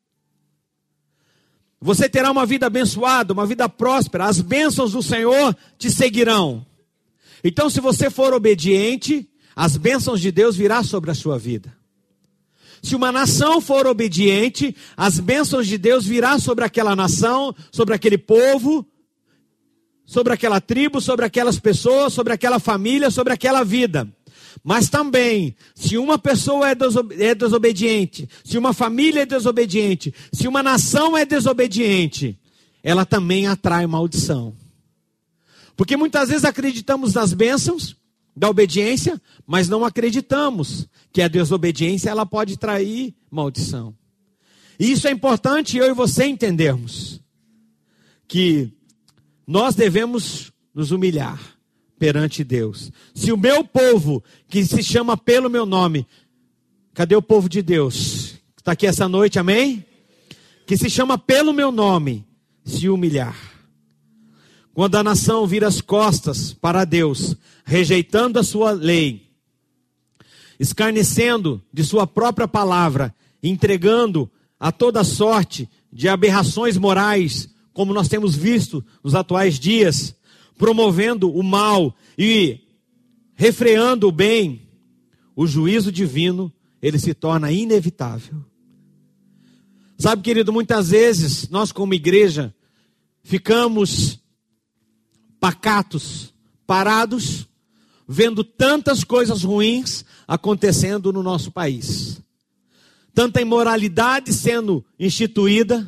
você terá uma vida abençoada, uma vida próspera, as bênçãos do Senhor te seguirão. Então, se você for obediente, as bênçãos de Deus virão sobre a sua vida. Se uma nação for obediente, as bênçãos de Deus virão sobre aquela nação, sobre aquele povo, sobre aquela tribo, sobre aquelas pessoas, sobre aquela família, sobre aquela vida. Mas também, se uma pessoa é desobediente, se uma família é desobediente, se uma nação é desobediente, ela também atrai maldição. Porque muitas vezes acreditamos nas bênçãos da obediência, mas não acreditamos que a desobediência ela pode trair maldição. E isso é importante eu e você entendermos, que nós devemos nos humilhar perante Deus. Se o meu povo, que se chama pelo meu nome, cadê o povo de Deus? Está aqui essa noite, amém? Que se chama pelo meu nome, se humilhar. Quando a nação vira as costas para Deus, rejeitando a sua lei, escarnecendo de sua própria palavra, entregando a toda sorte de aberrações morais, como nós temos visto nos atuais dias, promovendo o mal e refreando o bem, o juízo divino, ele se torna inevitável. Sabe, querido, muitas vezes nós como igreja ficamos pacatos, parados, vendo tantas coisas ruins acontecendo no nosso país. Tanta imoralidade sendo instituída,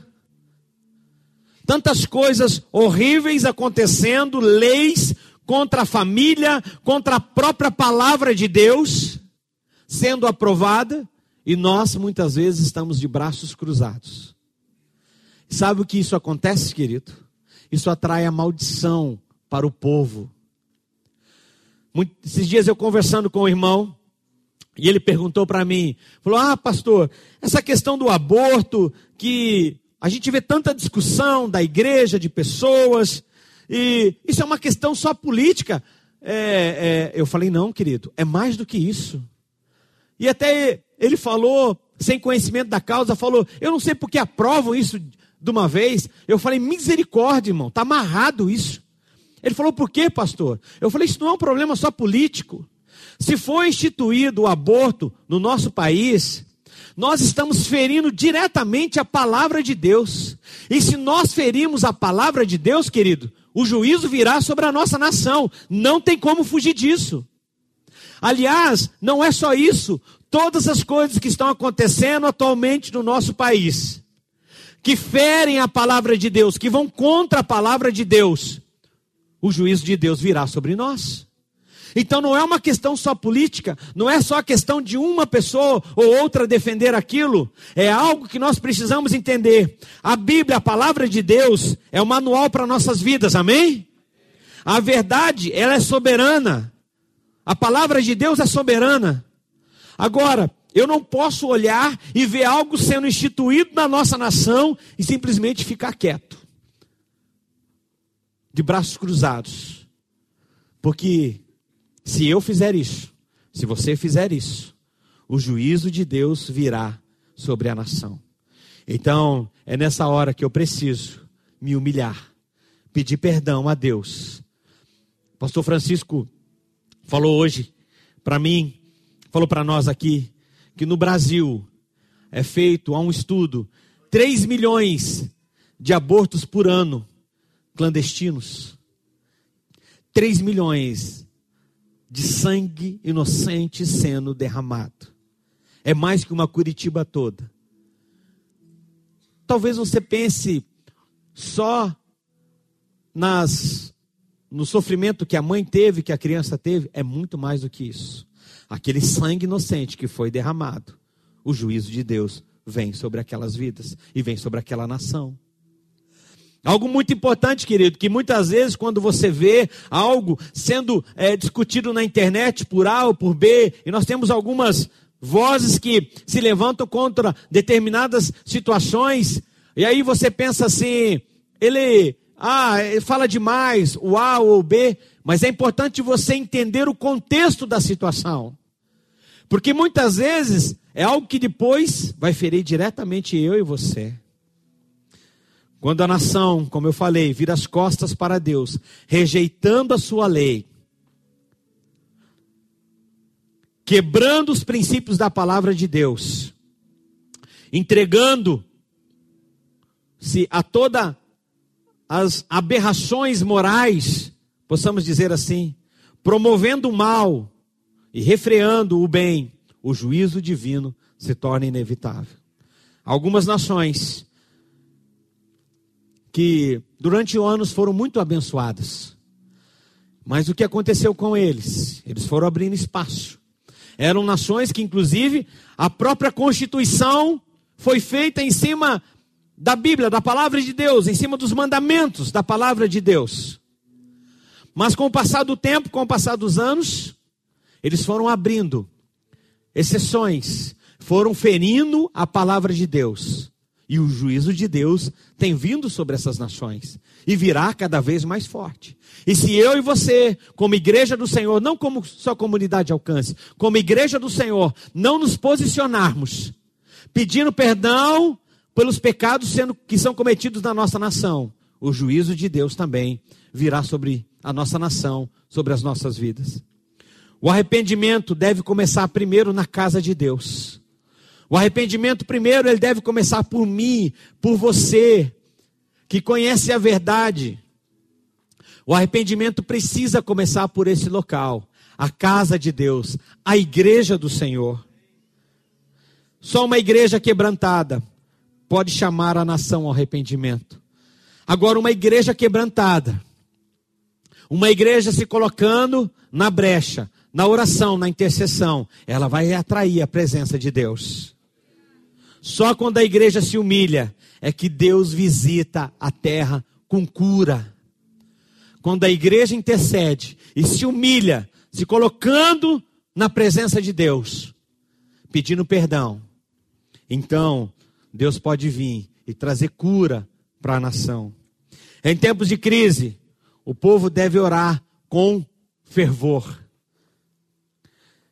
tantas coisas horríveis acontecendo, leis contra a família, contra a própria palavra de Deus sendo aprovada, e nós muitas vezes estamos de braços cruzados. Sabe o que isso acontece, querido? Isso atrai a maldição para o povo. Esses dias eu conversando com o irmão, e ele perguntou para mim, falou: pastor, essa questão do aborto, que a gente vê tanta discussão da igreja, de pessoas, e isso é uma questão só política. Eu falei: não, querido, é mais do que isso. E até ele falou, sem conhecimento da causa, falou, eu não sei porque aprovam isso de uma vez. Eu falei, misericórdia, irmão, está amarrado isso. Ele falou, por quê, pastor? Eu falei, isso não é um problema só político. Se for instituído o aborto no nosso país, nós estamos ferindo diretamente a palavra de Deus. E se nós ferirmos a palavra de Deus, querido, o juízo virá sobre a nossa nação. Não tem como fugir disso. Aliás, não é só isso. Todas as coisas que estão acontecendo atualmente no nosso país, que ferem a palavra de Deus, que vão contra a palavra de Deus, o juízo de Deus virá sobre nós. Então não é uma questão só política, não é só a questão de uma pessoa ou outra defender aquilo, é algo que nós precisamos entender. A Bíblia, a palavra de Deus, é o manual para nossas vidas, amém? A verdade, ela é soberana, a palavra de Deus é soberana. Agora, eu não posso olhar e ver algo sendo instituído na nossa nação e simplesmente ficar quieto, de braços cruzados, porque se eu fizer isso, se você fizer isso, o juízo de Deus virá sobre a nação. Então, é nessa hora que eu preciso me humilhar, pedir perdão a Deus. O pastor Francisco falou hoje para mim, falou para nós aqui, que no Brasil é feito, há um estudo, 3 milhões de abortos por ano clandestinos. 3 milhões de sangue inocente sendo derramado. É mais que uma Curitiba toda. Talvez você pense só no sofrimento que a mãe teve, que a criança teve. É muito mais do que isso. Aquele sangue inocente que foi derramado, o juízo de Deus vem sobre aquelas vidas e vem sobre aquela nação. Algo muito importante, querido, que muitas vezes quando você vê algo sendo discutido na internet por A ou por B, e nós temos algumas vozes que se levantam contra determinadas situações, e aí você pensa assim, ele fala demais, o A ou o B, mas é importante você entender o contexto da situação, porque muitas vezes é algo que depois vai ferir diretamente eu e você. Quando a nação, como eu falei, vira as costas para Deus, rejeitando a sua lei, quebrando os princípios da palavra de Deus, entregando-se a todas as aberrações morais, possamos dizer assim, promovendo o mal e refreando o bem, o juízo divino se torna inevitável. Algumas nações que durante anos foram muito abençoadas, mas o que aconteceu com eles? Eles foram abrindo espaço. Eram nações que inclusive a própria Constituição foi feita em cima da Bíblia, da palavra de Deus, em cima dos mandamentos da palavra de Deus. Mas com o passar do tempo, com o passar dos anos, eles foram abrindo exceções, foram ferindo a palavra de Deus. E o juízo de Deus tem vindo sobre essas nações e virá cada vez mais forte. E se eu e você, como igreja do Senhor, não como só comunidade Alcance, como igreja do Senhor, não nos posicionarmos, pedindo perdão pelos pecados que são cometidos na nossa nação, o juízo de Deus também virá sobre a nossa nação, sobre as nossas vidas. O arrependimento deve começar primeiro na casa de Deus. O arrependimento primeiro, ele deve começar por mim, por você, que conhece a verdade. O arrependimento precisa começar por esse local, a casa de Deus, a igreja do Senhor. Só uma igreja quebrantada pode chamar a nação ao arrependimento. Agora, uma igreja quebrantada, uma igreja se colocando na brecha, na oração, na intercessão, ela vai atrair a presença de Deus. Só quando a igreja se humilha é que Deus visita a terra com cura. Quando a igreja intercede e se humilha, se colocando na presença de Deus, pedindo perdão, então Deus pode vir e trazer cura para a nação. Em tempos de crise, o povo deve orar com fervor.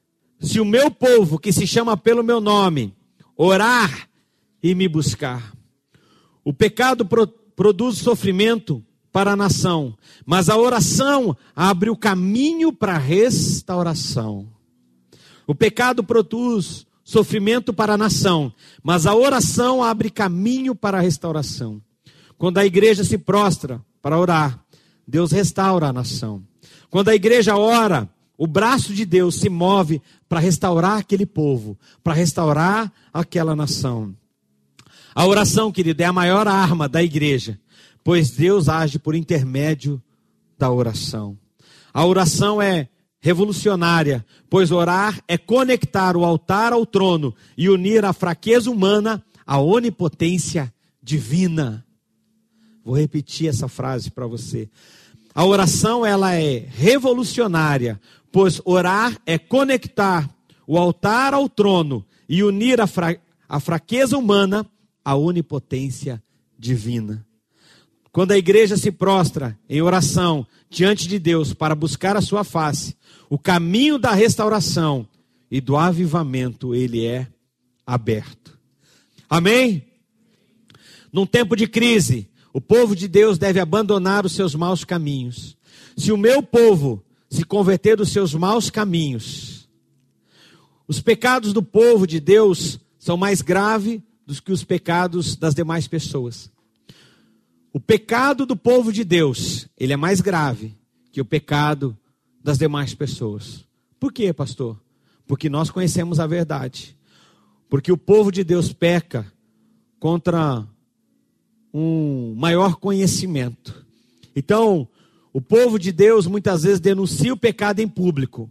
se o meu povo, que se chama pelo meu nome, orar e me buscar. O pecado produz sofrimento para a nação, mas a oração abre o caminho para a restauração. O pecado produz sofrimento para a nação, mas a oração abre caminho para a restauração. Quando a igreja se prostra para orar, Deus restaura a nação. Quando a igreja ora, o braço de Deus se move para restaurar aquele povo, para restaurar aquela nação. A oração, querido, é a maior arma da igreja, pois Deus age por intermédio da oração. A oração é revolucionária, pois orar é conectar o altar ao trono e unir a fraqueza humana à onipotência divina. Vou repetir essa frase para você. A oração, ela é revolucionária, pois orar é conectar o altar ao trono e unir a fraqueza humana à onipotência divina. Quando a igreja se prostra em oração diante de Deus para buscar a sua face, o caminho da restauração e do avivamento, ele é aberto. Amém? Num tempo de crise, o povo de Deus deve abandonar os seus maus caminhos. Se o meu povo se converter dos seus maus caminhos, os pecados do povo de Deus são mais graves do que os pecados das demais pessoas. O pecado do povo de Deus, ele é mais grave que o pecado das demais pessoas. Por quê, pastor? Porque nós conhecemos a verdade. Porque o povo de Deus peca contra um maior conhecimento. Então, o povo de Deus muitas vezes denuncia o pecado em público.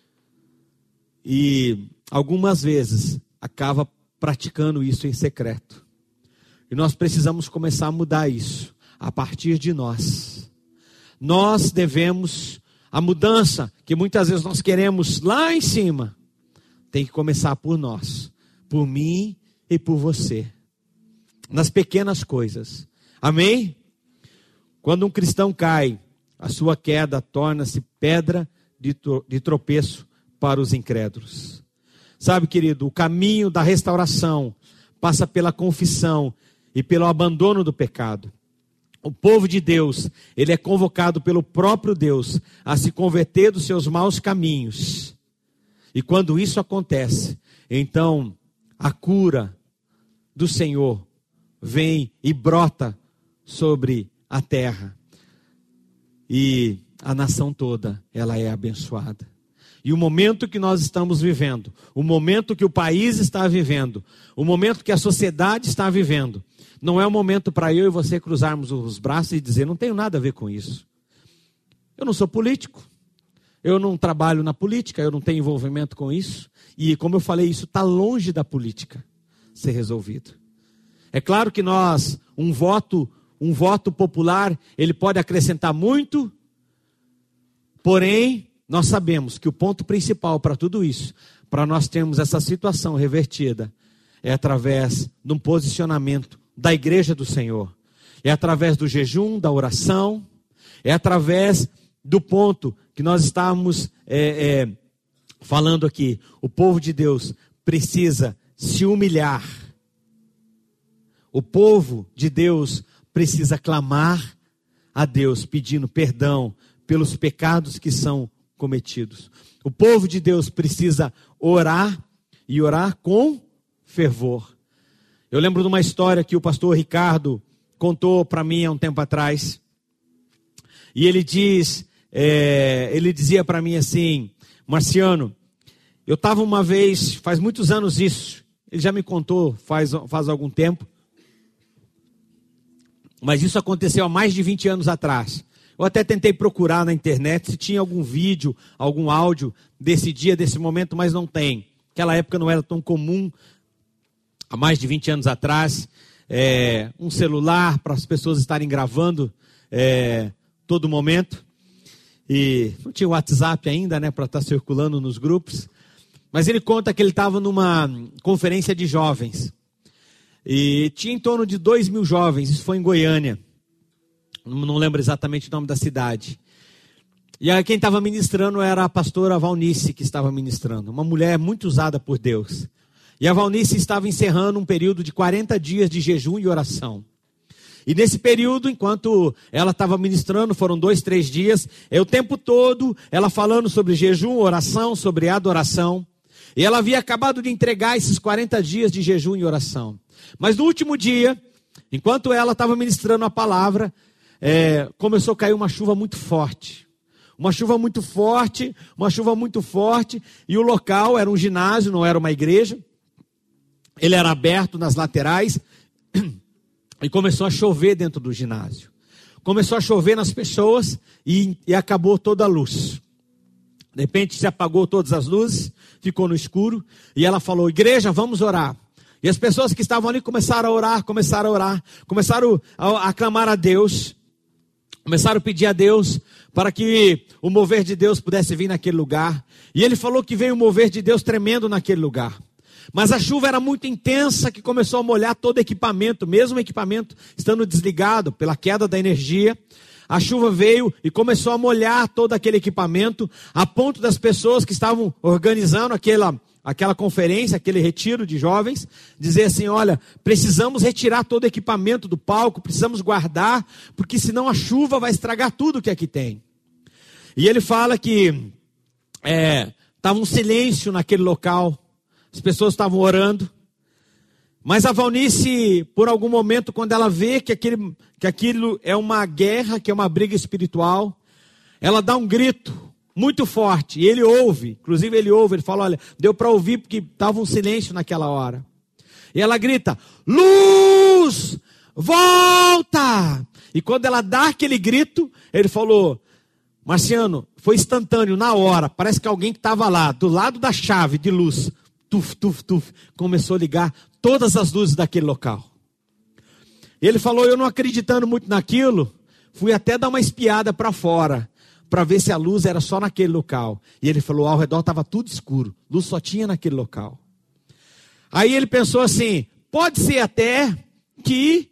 E algumas vezes acaba praticando isso em secreto. E nós precisamos começar a mudar isso a partir de nós. Nós devemos, a mudança que muitas vezes nós queremos lá em cima, tem que começar por nós, por mim e por você. Nas pequenas coisas. Amém? Quando um cristão cai, a sua queda torna-se pedra de tropeço para os incrédulos. Sabe, querido, o caminho da restauração passa pela confissão e pelo abandono do pecado. O povo de Deus, ele é convocado pelo próprio Deus a se converter dos seus maus caminhos. E quando isso acontece, então a cura do Senhor vem e brota sobre a terra. E a nação toda, ela é abençoada. E o momento que nós estamos vivendo, o momento que o país está vivendo, o momento que a sociedade está vivendo, não é o momento para eu e você cruzarmos os braços e dizer, não tenho nada a ver com isso. Eu não sou político, eu não trabalho na política, eu não tenho envolvimento com isso. E como eu falei, isso está longe da política ser resolvido. É claro que nós, um voto popular, ele pode acrescentar muito, porém, nós sabemos que o ponto principal para tudo isso, para nós termos essa situação revertida, é através de um posicionamento da igreja do Senhor. É através do jejum, da oração, é através do ponto que nós estamos falando aqui. O povo de Deus precisa se humilhar. O povo de Deus precisa clamar a Deus, pedindo perdão pelos pecados que são cometidos. O povo de Deus precisa orar e orar com fervor. Eu lembro de uma história que o pastor Ricardo contou para mim há um tempo atrás. E ele dizia para mim assim, Marciano, eu estava uma vez, faz muitos anos isso, ele já me contou faz algum tempo, mas isso aconteceu há mais de 20 anos atrás. Eu até tentei procurar na internet se tinha algum vídeo, algum áudio desse dia, desse momento, mas não tem. Naquela época não era tão comum, há mais de 20 anos atrás, um celular para as pessoas estarem gravando todo momento. E não tinha WhatsApp ainda, né, para estar circulando nos grupos. Mas ele conta que ele estava numa conferência de jovens. E tinha em torno de 2.000 jovens, isso foi em Goiânia. Não lembro exatamente o nome da cidade. E aí quem estava ministrando era a pastora Valnice, que estava ministrando. Uma mulher muito usada por Deus. E a Valnice estava encerrando um período de 40 dias de jejum e oração. E nesse período, enquanto ela estava ministrando, foram 2, 3 dias, o tempo todo ela falando sobre jejum, oração, sobre adoração. E ela havia acabado de entregar esses 40 dias de jejum e oração. Mas no último dia, enquanto ela estava ministrando a palavra, começou a cair uma chuva muito forte. Uma chuva muito forte, e o local era um ginásio, não era uma igreja. Ele era aberto nas laterais. E começou a chover dentro do ginásio. Começou a chover nas pessoas e acabou toda a luz. De repente se apagou todas as luzes, ficou no escuro. E ela falou: igreja, vamos orar. E as pessoas que estavam ali começaram a orar. Começaram a clamar a Deus. Começaram a pedir a Deus para que o mover de Deus pudesse vir naquele lugar. E ele falou que veio um mover de Deus tremendo naquele lugar. Mas a chuva era muito intensa, que começou a molhar todo o equipamento, mesmo o equipamento estando desligado pela queda da energia. A chuva veio e começou a molhar todo aquele equipamento, a ponto das pessoas que estavam organizando aquela conferência, aquele retiro de jovens, dizer assim: olha, precisamos retirar todo o equipamento do palco, precisamos guardar, porque senão a chuva vai estragar tudo que aqui tem. E ele fala que estava um silêncio naquele local. As pessoas estavam orando, mas a Valnice, por algum momento, quando ela vê que aquilo é uma guerra, que é uma briga espiritual, ela dá um grito muito forte, e ele ouve, ele fala: olha, deu para ouvir porque estava um silêncio naquela hora. E ela grita: luz, volta! E quando ela dá aquele grito, ele falou: Marciano, foi instantâneo, na hora, parece que alguém que estava lá, do lado da chave de luz, começou a ligar todas as luzes daquele local. Ele falou: eu não acreditando muito naquilo, fui até dar uma espiada para fora, para ver se a luz era só naquele local. E ele falou: ao redor estava tudo escuro, luz só tinha naquele local. Aí ele pensou assim: pode ser até que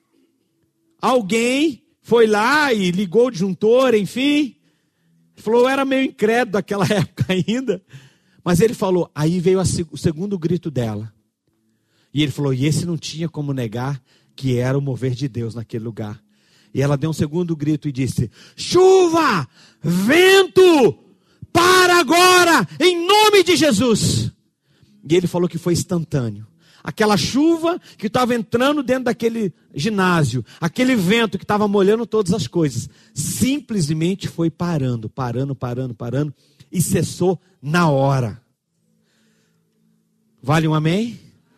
alguém foi lá e ligou o disjuntor, enfim. Ele falou: eu era meio incrédulo naquela época ainda. Mas ele falou, aí veio o segundo grito dela. E ele falou: e esse não tinha como negar que era o mover de Deus naquele lugar. E ela deu um segundo grito e disse: chuva, vento, para agora, em nome de Jesus. E ele falou que foi instantâneo. Aquela chuva que estava entrando dentro daquele ginásio, aquele vento que estava molhando todas as coisas, simplesmente foi parando, e cessou na hora. Vale um amém?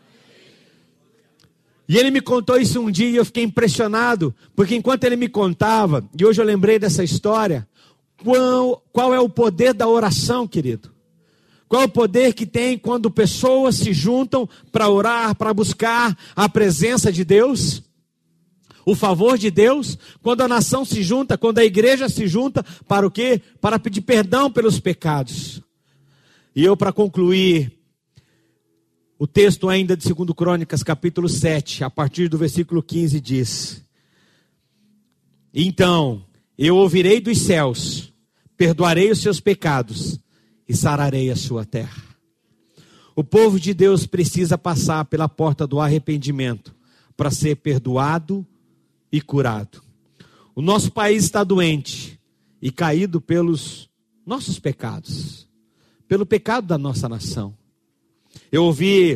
E ele me contou isso um dia e eu fiquei impressionado, porque enquanto ele me contava, e hoje eu lembrei dessa história, qual é o poder da oração, querido? Qual é o poder que tem quando pessoas se juntam para orar, para buscar a presença de Deus? O favor de Deus, quando a nação se junta, quando a igreja se junta, para o quê? Para pedir perdão pelos pecados. E eu, para concluir, o texto ainda de 2 Crônicas, capítulo 7, a partir do versículo 15, diz: então, eu ouvirei dos céus, perdoarei os seus pecados e sararei a sua terra. O povo de Deus precisa passar pela porta do arrependimento para ser perdoado e curado. O nosso país está doente e caído pelos nossos pecados, pelo pecado da nossa nação. Eu ouvi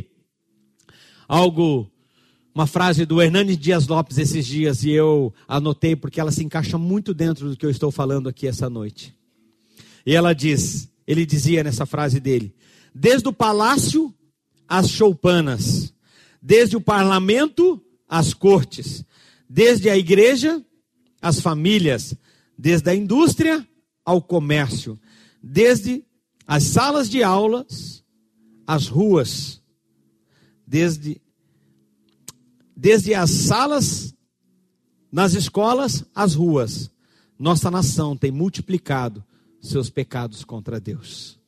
uma frase do Hernandes Dias Lopes esses dias e eu anotei porque ela se encaixa muito dentro do que eu estou falando aqui essa noite. E ele dizia nessa frase dele: desde o palácio às choupanas, desde o parlamento às cortes, desde a igreja às famílias, desde a indústria ao comércio, desde as salas de aulas às ruas, desde as salas nas escolas às ruas, nossa nação tem multiplicado seus pecados contra Deus.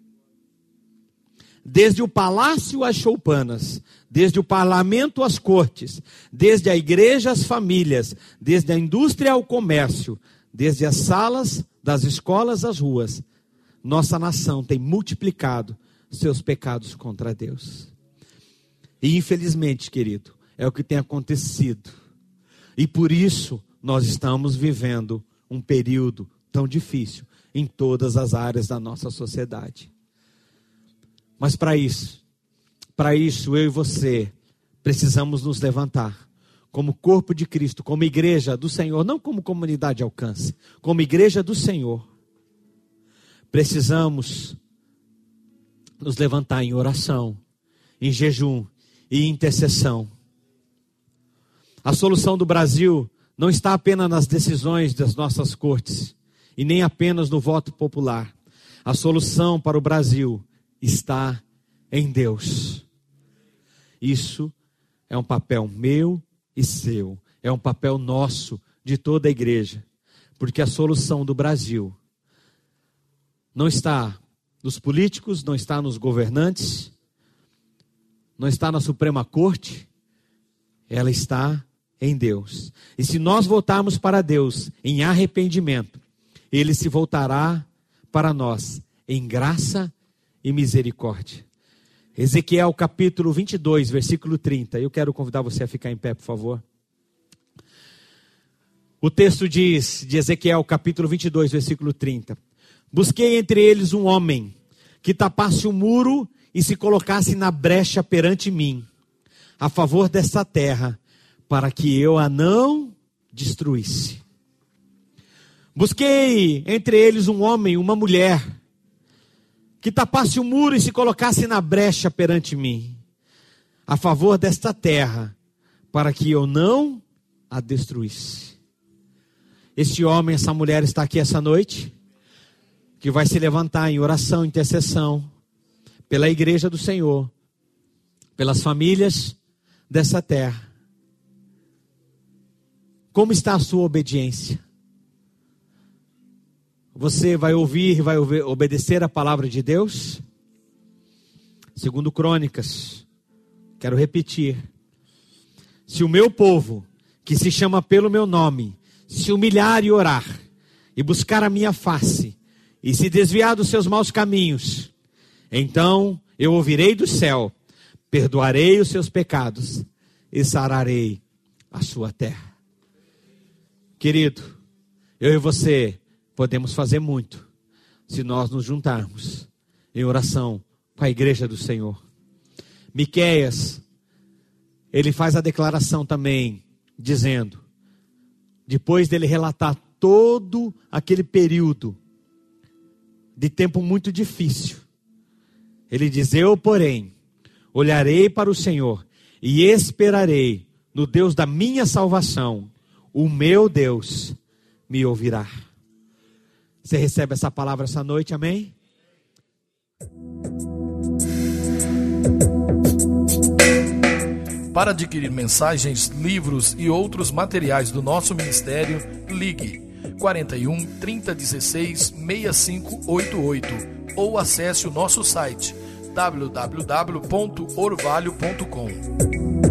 Desde o palácio às choupanas, desde o parlamento às cortes, desde a igreja às famílias, desde a indústria ao comércio, desde as salas das escolas às ruas, nossa nação tem multiplicado seus pecados contra Deus. E infelizmente, querido, é o que tem acontecido. E por isso nós estamos vivendo um período tão difícil em todas as áreas da nossa sociedade. Mas para isso eu e você precisamos nos levantar como corpo de Cristo, como igreja do Senhor, não como comunidade de alcance, como igreja do Senhor. Precisamos nos levantar em oração, em jejum e intercessão. A solução do Brasil não está apenas nas decisões das nossas cortes e nem apenas no voto popular. A solução para o Brasil está em Deus. Isso é um papel meu e seu. É um papel nosso, de toda a igreja. Porque a solução do Brasil não está nos políticos, não está nos governantes, não está na Suprema Corte, ela está em Deus. E se nós voltarmos para Deus em arrependimento, Ele se voltará para nós em graça e misericórdia. Ezequiel capítulo 22, versículo 30. Eu quero convidar você a ficar em pé, por favor. O texto diz, de Ezequiel capítulo 22, versículo 30. Busquei entre eles um homem que tapasse o muro e se colocasse na brecha perante mim, a favor desta terra, para que eu a não destruísse. Busquei entre eles um homem, uma mulher, que tapasse o muro e se colocasse na brecha perante mim, a favor desta terra, para que eu não a destruísse. Este homem, essa mulher está aqui essa noite, que vai se levantar em oração, intercessão, pela igreja do Senhor, pelas famílias dessa terra. Como está a sua obediência? Você vai ouvir, obedecer a palavra de Deus? Segundo Crônicas, quero repetir. Se o meu povo, que se chama pelo meu nome, se humilhar e orar, e buscar a minha face, e se desviar dos seus maus caminhos, então eu ouvirei do céu, perdoarei os seus pecados, e sararei a sua terra. Querido, eu e você podemos fazer muito, se nós nos juntarmos em oração com a igreja do Senhor. Miqueias, ele faz a declaração também, dizendo, depois dele relatar todo aquele período de tempo muito difícil, ele diz, eu, porém, olharei para o Senhor e esperarei no Deus da minha salvação, o meu Deus me ouvirá. Você recebe essa palavra essa noite, amém? Para adquirir mensagens, livros e outros materiais do nosso ministério, ligue 41 3016 6588 ou acesse o nosso site www.orvalho.com.